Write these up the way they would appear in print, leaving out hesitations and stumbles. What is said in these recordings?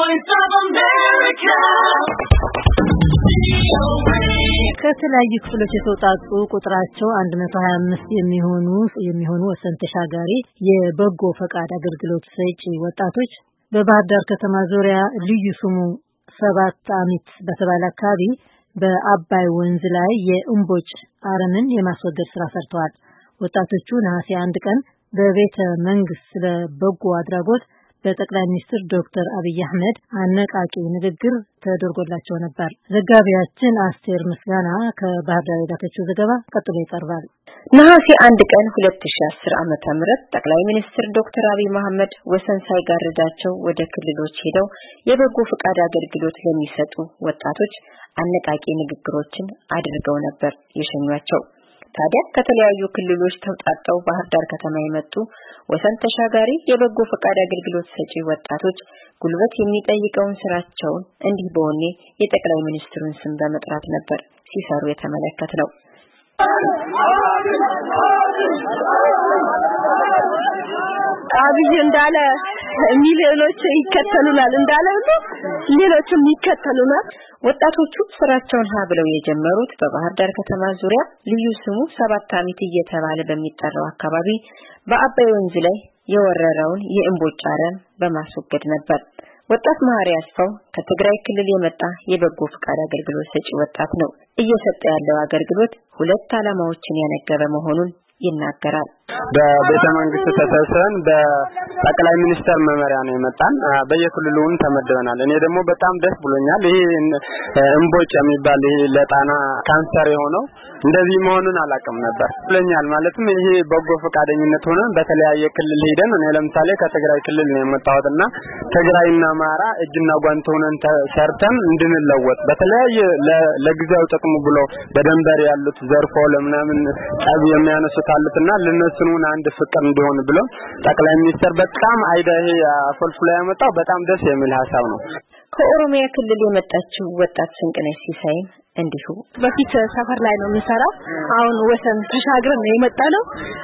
Voice of America. ከተለያዩ ክፍሎች የተውጣጡ ቁጥራቸው 125 የሚሆኑ ወሰን ተሻጋሪ የበጎ ፈቃድ አገልግሎት ሰጪ ወጣቶች በባህር ዳር ከተማ ዙሪያ ልዩ ስሙ 7 አሚት በተባለ አካባቢ በአባይ ወንዝ ላይ የእምቦጭ አረምን የማስወገድ ስራ ሰርተዋል። ወጣቶቹ ነሐሴ 1 ቀን በቤተ መንግስት ለበጎ አድራጎት በጠቅላይ ሚኒስትር ዶክተር አብይ አህመድ አነቃቂ ንግግር ተደርጎላቸው ነበር። ዘጋቢያችን አስቴር ምስጋና ከባህር ዳር የላከችው ዘገባ ቀጥሎ ይቀርባል። ነሐሴ 1 ቀን 2010 ዓመተ ምህረት ጠቅላይ ሚኒስትር ዶክተር አብይ አህመድ ወሰን ሳይጋርዳቸው ወደ ክልሎች ሄደው የበጎ ፈቃድ አገልግሎት ለሚሰጡ ወጣቶች አነቃቂ ንግግሮችን አድርገው ነበር የሸኟቸው። ታዲያ ከተለያዩ ክልሎች ተውጣጣው ባህር ዳር ከተማ የመጡ ወሰን ተሻጋሪ የበጎ ፈቃድ አገልግሎት ሰጪ ወጣቶች ጉልበት የሚጠይቀውን ስራቸውን እንዲህ በወኔ የጠቅላይ ሚኒስትሩን ስም በመጥራት ነበር ሲሰሩ የተመለከተው። አብይ እንዳለ ሚሊዮኖች ይከተሉናል እንዳለ ሌሎችም ይከተሉናል። ወጣቶቹ ስራቸውን ብለው የጀመሩት በባህር ዳር ከተማ ዙሪያ ልዩ ስሙ 7 አሚት እየተባለ በሚጠራው አካባቢ በአባይ ወንዝ ላይ የወረረውን የእምቦጭ አረም በማስወገድ ነበር። ወጣት ማሪ አስፋው ከትግራይ ክልል የመጣ የበጎ ፈቃድ አገልግሎት ሰጪ ወጣት ነው። እየሰጠ ያለው አገልግሎት 2 ዓላማዎችን ያነገበ መሆኑን ይናገራል። በቤተ መንግስት ተሰብስበን በጠቅላይ ሚኒስትር መመሪያ ነው የመጣን። በየክልሉን ተመደበናል። እኔ ደግሞ በጣም ደስ ብሎኛል። ይሄ እምቦጭ የሚባል ይሄ ለጣና ካንሰር የሆነው እንደዚህ መሆኑን አላውቅም ነበር ብለኛል። ማለትም ይሄ በጎ ፈቃደኝነት ሆነን በተለያየ ክልል ሄደን እኔ ለምሳሌ ከትግራይ ክልል ነው የመጣሁትና ትግራይና አማራ እጅና ጓንት ሆነን ሰርተን እንድንለወጥ በተለያየ ለጊዜው ጥቅሙ ብሎ በደንበር ያሉት ዘርፎ ለምናምን ጣብ የሚያነሱት አሉትና ለነሱን አንድ ፍቅር እንዲሆን ብሎ ጠቅላይ ሚኒስትር በጣም አይዳሄ አፈልፍላ ያመጣው በጣም ደስ የሚል ሐሳብ ነው። ከኦሮሚያ ክልል የመጣችው ወጣት ስንቅነሽ ሲሳይ እንዲሁ በፊት ሰፈር ላይ ነው የሚሰራው። አሁን ወሰን ተሻግረን ነው የመጣነው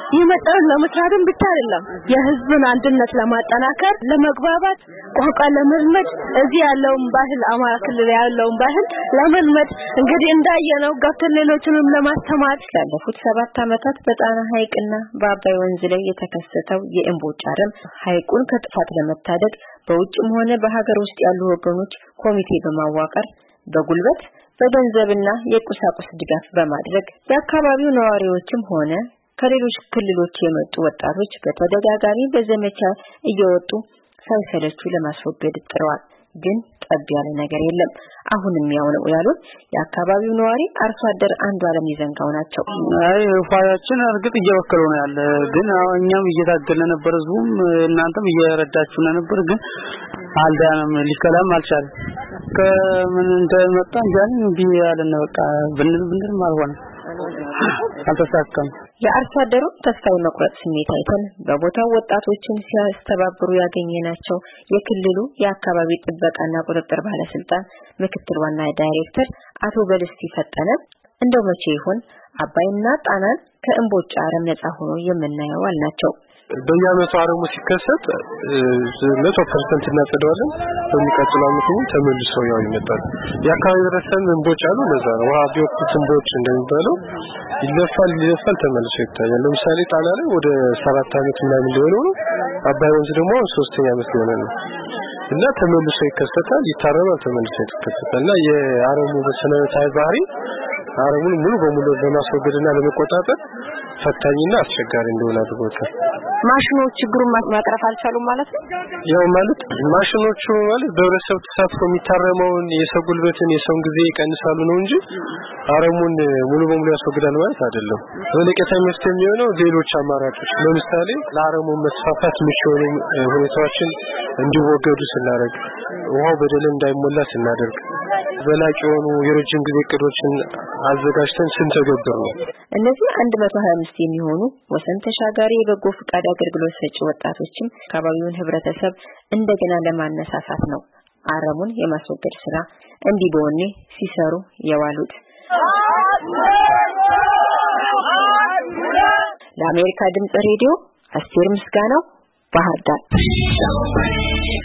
ለመስራትም ብቻ አይደለም የህዝብን አንድነት ለማጠናከር ለመግባባት ቋንቋ ለመልመድ እዚህ ያለውን ባህል አማራ ክልል ያለውን ባህል ለመልመድ እንግዲህ እንዳየነው ገብተን ሌሎችንም ለማስተማር ያለፉት 7 ዓመታት በጣና ሐይቅና በአባይ ወንዝ ላይ የተከሰተው የእምቦጭ አረም ሐይቁን ከጥፋት ለመታደግ በውጭም ሆነ በሀገር ውስጥ ያሉ ወገኖች ኮሚቴ በማዋቀር በጉልበት በገንዘብና የቁሳቁስ ድጋፍ በማድረግ የአካባቢው ነዋሪዎችም ሆነ ከሌሎች ክልሎች የመጡ ወጣቶች በተደጋጋሚ በዘመቻ እየወጡ ሳይሰለቹ ለማስወገድ ጥረዋል። ግን ጠብ ያለ ነገር የለም። አሁንም ያው ነው ያሉት የአካባቢው ነዋሪ አርሶ አደር አንዱ አለም ይዘንጋው ናቸው። ፋያችን እርግጥ እየወከሉ ነው ያለ ግን እኛም እየታገልን ነበር ዙም እናንተም እየረዳችሁና ነበር ግን አልዳንም ሊከላም አልቻለም። ከምን እንደመጣ እንጃን ቢያለን በቃ ብንል ማልሆነ አልተሳካም። የአርሶ አደሩ ተስፋ የመቁረጥ ስሜት አይተን በቦታው ወጣቶችን ሲያስተባብሩ ያገኘናቸው የክልሉ የአካባቢ ጥበቃና ቁጥጥር ባለስልጣን ምክትል ዋና ዳይሬክተር አቶ በልስቲ ፈጠነ እንደው መቼ ይሆን አባይና ጣናን ከእምቦጭ አረም ነፃ ሆኖ የምናየው አልናቸው። በየዓመቱ አረሙ ሲከሰት 100% እናጸደዋለን። በሚቀጥለው ዓመት ተመልሶ ያው ይመጣል። የአካባቢ ረሰን እንቦጭ አሉ ለዛ ነው ውሃ ቢወጡት እንቦጭ እንደሚባለው ይለፋል ተመልሶ ይታያል። ለምሳሌ ጣና ላይ ወደ 7 ዓመት ምናምን ሊሆነው ነው። አባይ ወንዝ ደግሞ 3ኛ ዓመት ሊሆነ ነው እና ተመልሶ ይከሰታል ይታረማል ተመልሶ ይከሰታል እና የአረሙ በሰነታዊ ባህሪ አረሙን ሙሉ በሙሉ በማስወገድና ለመቆጣጠር ፈታኝና አስቸጋሪ እንደሆነ አድርጎታል። ማሽኖች ችግሩን ማቅረፍ አልቻሉም ማለት ነው። ያው ማለት ማሽኖቹ ማለት በህብረተሰቡ ተሳትፎ የሚታረመውን የሰው ጉልበትን የሰው ጊዜ ይቀንሳሉ ነው እንጂ አረሙን ሙሉ በሙሉ ያስወግዳል ማለት አይደለም። ዘለቄታዊ መፍትሄ የሚሆነው ሌሎች አማራጮች ለምሳሌ ለአረሙ መስፋፋት የሚሆኑ ሁኔታዎችን እንዲወገዱ ስናደርግ ውሃው በደል እንዳይሞላ ስናደርግ ዘላቂ የሆኑ የረጅም ጊዜ እቅዶችን አዘጋጅተን ስንተገብር ነው። እነዚህ 125 የሚሆኑ ወሰን ተሻጋሪ የበጎ ፈቃድ አገልግሎት ሰጪ ወጣቶችም አካባቢውን ህብረተሰብ እንደገና ለማነሳሳት ነው አረሙን የማስወገድ ስራ እንዲህ በወኔ ሲሰሩ የዋሉት። ለአሜሪካ ድምጽ ሬዲዮ አስቴር ምስጋናው ባህር ዳር።